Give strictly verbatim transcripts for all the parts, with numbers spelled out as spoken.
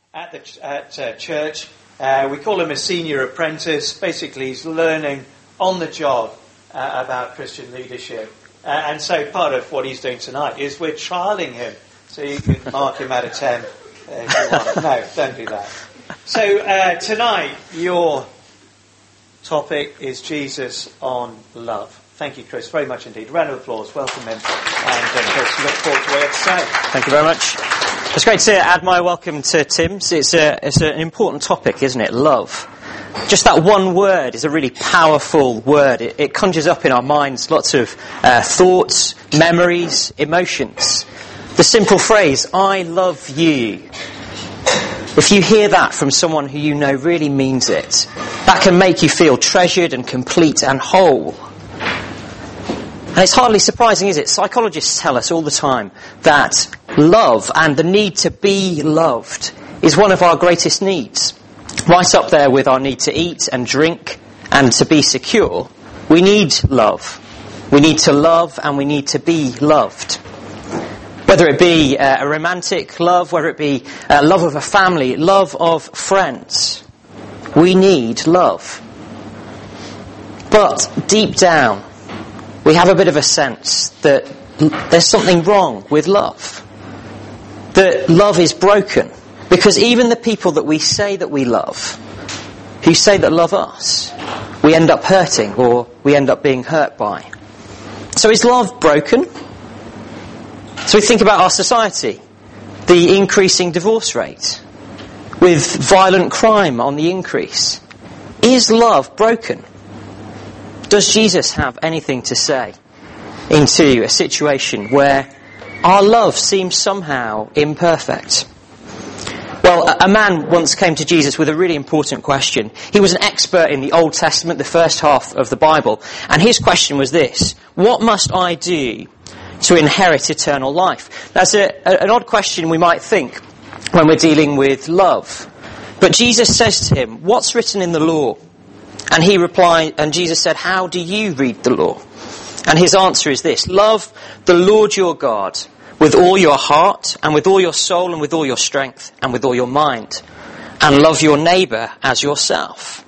at the at uh, church. Uh, we call him a senior apprentice. Basically, he's learning on the job uh, about Christian leadership. Uh, and so part of what he's doing tonight is we're trialling him. So you can mark him out of ten uh, if you want. No, don't do that. So uh, tonight, your topic is Jesus on love. Thank you, Chris, very much indeed. Round of applause. Welcome him. And uh, Chris, look forward to what you have to say. Thank you very much. It's great to add my welcome to Tim's. It's a, it's an important topic, isn't it? Love. Just that one word is a really powerful word. It, it conjures up in our minds lots of uh, thoughts, memories, emotions. The simple phrase, I love you. If you hear that from someone who you know really means it, that can make you feel treasured and complete and whole. And it's hardly surprising, is it? Psychologists tell us all the time that love and the need to be loved is one of our greatest needs. Right up there with our need to eat and drink and to be secure, we need love. We need to love and we need to be loved. Whether it be uh, a romantic love, whether it be uh, love of a family, love of friends, we need love. But deep down, we have a bit of a sense that there's something wrong with love. That love is broken. Because even the people that we say that we love, who say that love us, we end up hurting or we end up being hurt by. So is love broken? So we think about our society, the increasing divorce rate, with violent crime on the increase. Is love broken? Does Jesus have anything to say into a situation where our love seems somehow imperfect? Well, a man once came to Jesus with a really important question. He was an expert in the Old Testament, the first half of the Bible, and his question was this: what must I do to inherit eternal life? That's a, a, an odd question we might think when we're dealing with love. But Jesus says to him, what's written in the law? And he replied, and Jesus said, how do you read the law? And his answer is this: love the Lord your God with all your heart and with all your soul and with all your strength and with all your mind, and love your neighbour as yourself.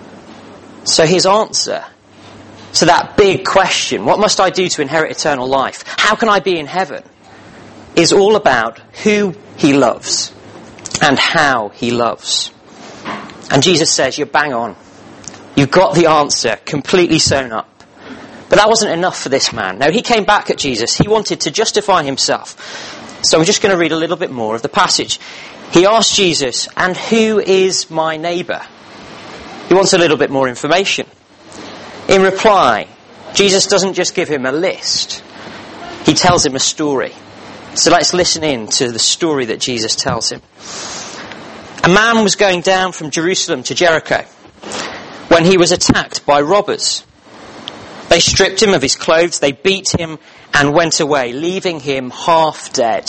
So his answer to that big question, what must I do to inherit eternal life? How can I be in heaven? Is all about who he loves and how he loves. And Jesus says, you're bang on. You've got the answer completely sewn up. But that wasn't enough for this man. No, he came back at Jesus. He wanted to justify himself. So we're just going to read a little bit more of the passage. He asked Jesus, and who is my neighbour? He wants a little bit more information. In reply, Jesus doesn't just give him a list. He tells him a story. So let's listen in to the story that Jesus tells him. A man was going down from Jerusalem to Jericho when he was attacked by robbers. They stripped him of his clothes, they beat him and went away, leaving him half dead.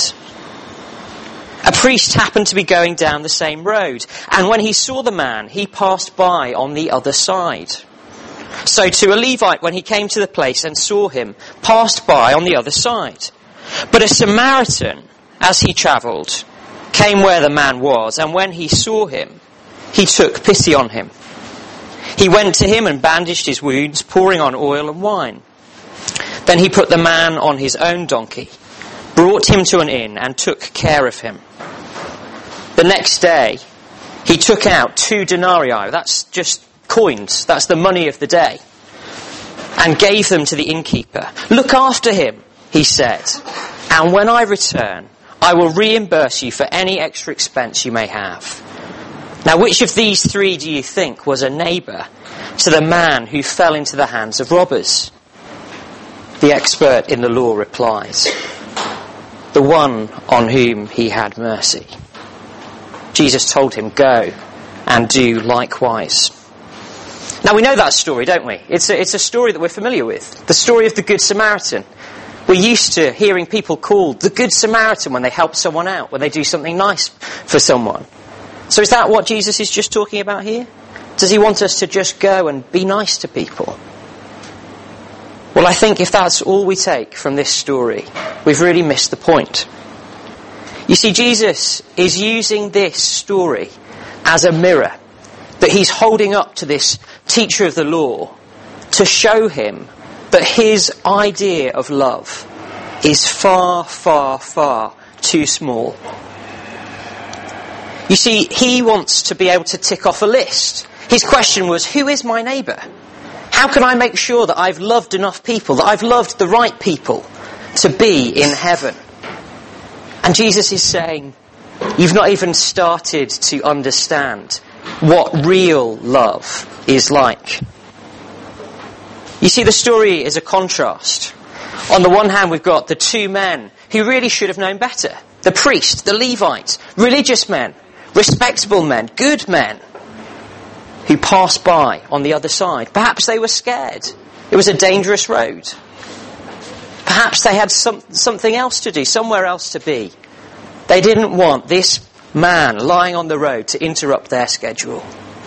A priest happened to be going down the same road, and when he saw the man, he passed by on the other side. So too a Levite, when he came to the place and saw him, passed by on the other side. But a Samaritan, as he travelled, came where the man was, and when he saw him, he took pity on him. He went to him and bandaged his wounds, pouring on oil and wine. Then he put the man on his own donkey, brought him to an inn, and took care of him. The next day, he took out two denarii, that's just coins, that's the money of the day, and gave them to the innkeeper. Look after him, he said, and when I return, I will reimburse you for any extra expense you may have. Now, which of these three do you think was a neighbour to the man who fell into the hands of robbers? The expert in the law replies, the one on whom he had mercy. Jesus told him, go and do likewise. Now, we know that story, don't we? It's a, it's a story that we're familiar with. The story of the Good Samaritan. We're used to hearing people called the Good Samaritan when they help someone out, when they do something nice for someone. So is that what Jesus is just talking about here? Does he want us to just go and be nice to people? Well, I think if that's all we take from this story, we've really missed the point. You You see, Jesus is using this story as a mirror that he's holding up to this teacher of the law to show him that his idea of love is far, far, far too small. You see, he wants to be able to tick off a list. His question was, who is my neighbour? How can I make sure that I've loved enough people, that I've loved the right people to be in heaven? And Jesus is saying, you've not even started to understand what real love is like. You see, the story is a contrast. On the one hand, we've got the two men who really should have known better. The priest, the Levite, religious men, respectable men, good men, who passed by on the other side. Perhaps they were scared. It was a dangerous road. Perhaps they had some, something else to do, somewhere else to be. They didn't want this man lying on the road to interrupt their schedule.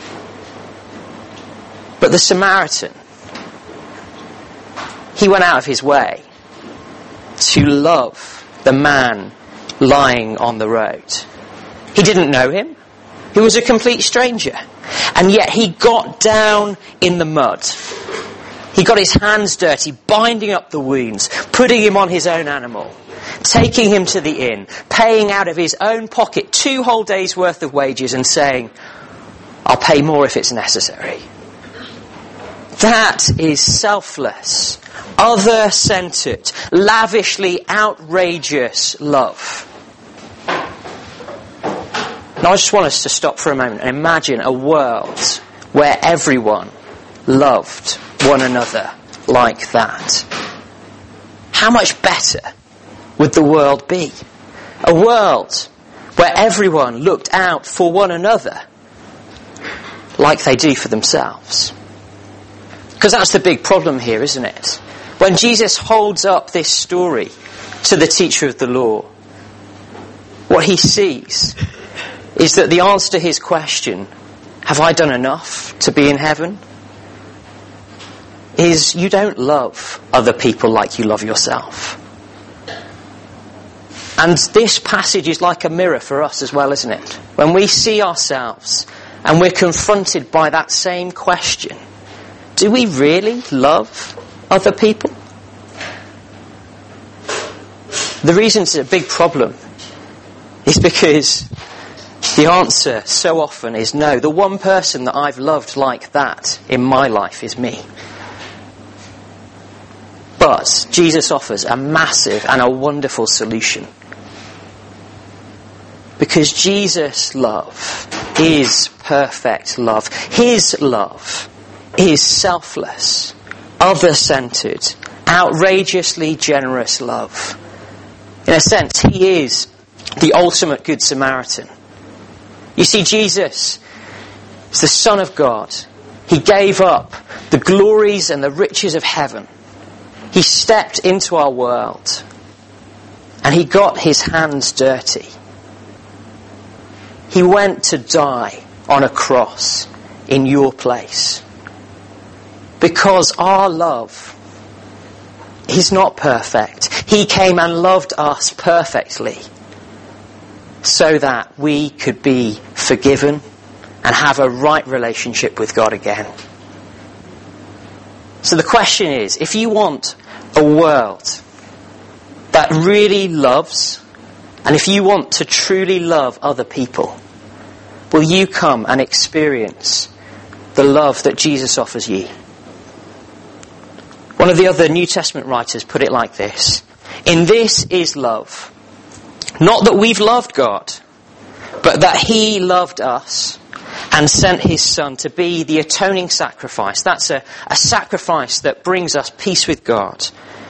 But the Samaritan, he went out of his way to love the man lying on the road. He didn't know him. He was a complete stranger. And yet he got down in the mud. He got his hands dirty, binding up the wounds, putting him on his own animal, taking him to the inn, paying out of his own pocket two whole days' worth of wages and saying, I'll pay more if it's necessary. That is selfless, other-centered, lavishly outrageous love. Now I just want us to stop for a moment and imagine a world where everyone loved one another like that. How much better would the world be? A world where everyone looked out for one another like they do for themselves. Because that's the big problem here, isn't it? When Jesus holds up this story to the teacher of the law, what he sees is that the answer to his question, have I done enough to be in heaven? Is you don't love other people like you love yourself. And this passage is like a mirror for us as well, isn't it? When we see ourselves and we're confronted by that same question, do we really love other people? The reason it's a big problem is because the answer so often is no. The one person that I've loved like that in my life is me. But Jesus offers a massive and a wonderful solution. Because Jesus' love is perfect love. His love is selfless, other-centered, outrageously generous love. In a sense, he is the ultimate Good Samaritan. You see, Jesus is the Son of God. He gave up the glories and the riches of heaven. He stepped into our world and he got his hands dirty. He went to die on a cross in your place. Because our love is not perfect. He came and loved us perfectly so that we could be forgiven and have a right relationship with God again. So the question is, if you want a world that really loves, and if you want to truly love other people, will you come and experience the love that Jesus offers you? One of the other New Testament writers put it like this: in this is love, not that we've loved God, but that he loved us and sent his Son to be the atoning sacrifice. That's a, a sacrifice that brings us peace with God.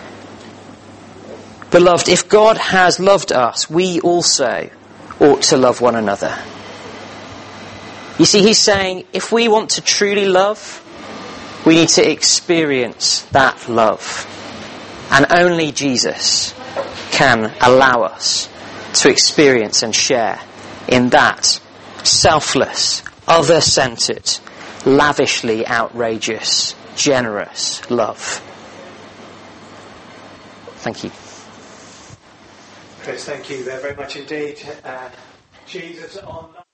Beloved, if God has loved us, we also ought to love one another. You see, he's saying, if we want to truly love, we need to experience that love. And only Jesus can allow us to experience and share in that selfless, other-centered, lavishly outrageous, generous love. Thank you. Chris. Thank you very much indeed. Uh, Jesus on...